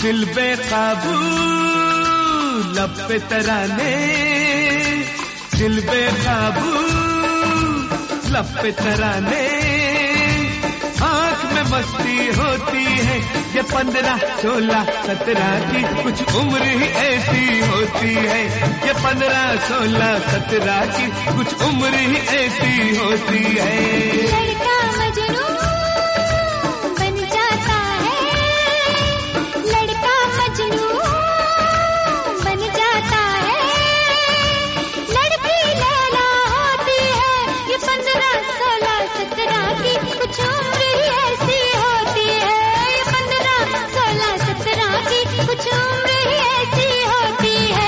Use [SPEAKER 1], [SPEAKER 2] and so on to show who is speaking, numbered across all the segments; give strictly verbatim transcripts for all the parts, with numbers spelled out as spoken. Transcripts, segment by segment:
[SPEAKER 1] दिल बेकाबू लब पे तराने, दिल बेकाबू लब पे तराने, आँख में मस्ती होती है ये पंद्रह सोलह सत्रह की, कुछ उम्र ही ऐसी होती है ये पंद्रह सोलह सत्रह की, कुछ उम्र ही ऐसी होती है।
[SPEAKER 2] लड़का मजनू बन जाता है, लड़का मजनू बन जाता है, लड़की लैला होती है ये पंद्रह सोलह सत्रह की, कुछ उम्र ही ऐसी होती है ये पंद्रह सोलह सत्रह की, कुछ उम्र ही ऐसी होती है।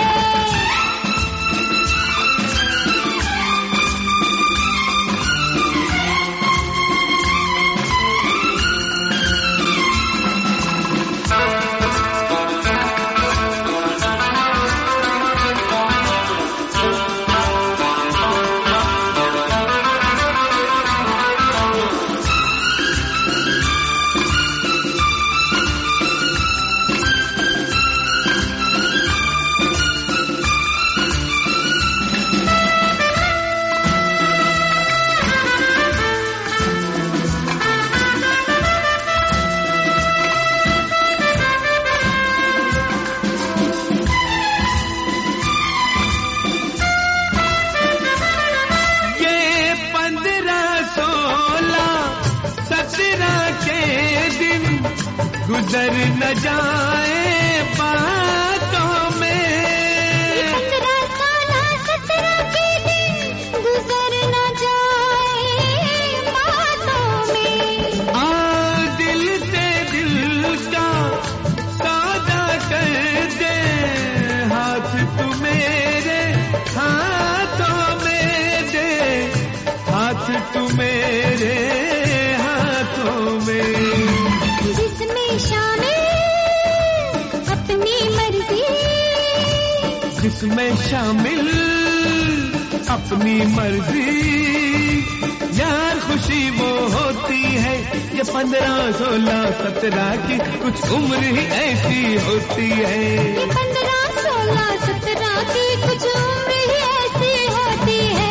[SPEAKER 1] गुजर न जाए बातों में,
[SPEAKER 2] पंद्रह सोलह सत्रह के दिन गुजर न जाए बातों में,
[SPEAKER 1] आ दिल से दिल का सौदा कर दे, हाथ तू मेरे हाथों में दे, हाथ तू मेरे हाथों में,
[SPEAKER 2] जिसमें शामिल अपनी मर्जी,
[SPEAKER 1] जिसमें शामिल अपनी मर्जी, यार खुशी वो होती है ये पंद्रह सोलह सत्रह की, कुछ उम्र ही ऐसी होती है
[SPEAKER 2] ये पंद्रह सोलह सत्रह की, कुछ उम्र ही ऐसी होती है।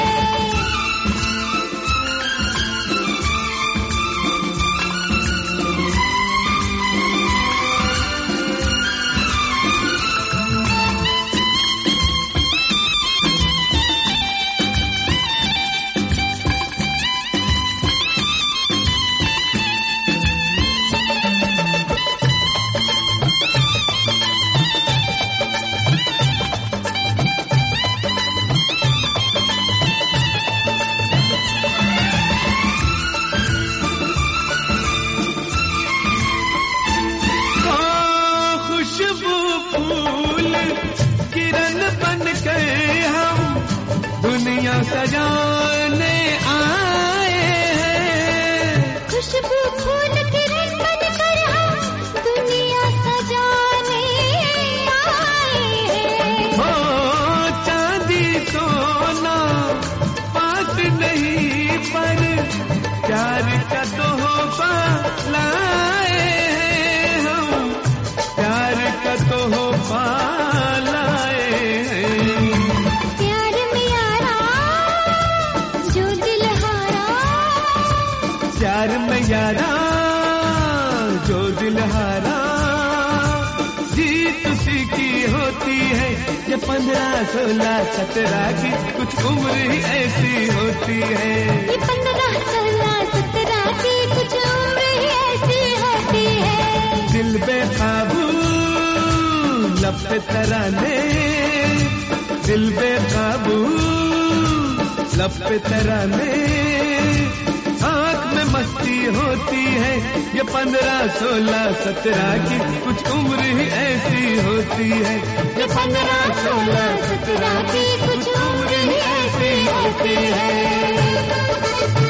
[SPEAKER 1] फूल किरण बन कर हम दुनिया सजाने आए हैं,
[SPEAKER 2] खुशबू फूल किरण बन कर हम दुनिया सजाने आए हैं।
[SPEAKER 1] हो चांदी सोना पास नहीं पर प्यार का तोहफा लाए हैं हम, प्यार का तोहफा लाए हैं।
[SPEAKER 2] प्यार में यारा जो दिल हारा,
[SPEAKER 1] प्यार में यारा जो दिल हारा, जीत उसी की होती है ये पंद्रह सोलह सत्रह की, कुछ उम्र ही ऐसी होती है
[SPEAKER 2] ये पंद्रह सोलह सत्रह की, कुछ उम्र ही ऐसी होती है।
[SPEAKER 1] दिल बेकाबू लब पे तराने, दिल बेकाबू लब पे तराने, आँख में मस्ती होती है ये पंद्रह सोलह सत्रह की, कुछ उम्र ही ऐसी होती है ये पंद्रह सोलह सत्रह की, कुछ उम्र ही ऐसी होती है।